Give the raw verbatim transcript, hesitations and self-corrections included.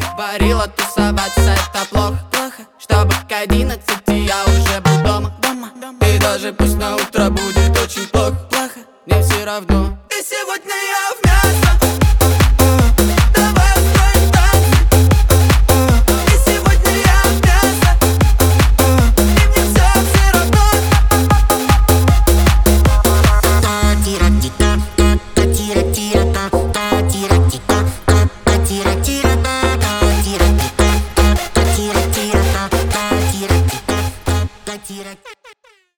говорила, тусоваться это плохо, плохо. Чтобы к одиннадцати я уже был дома, дома. И даже пусть на утро будет очень плохо, плохо. Мне все равно. И сегодня я в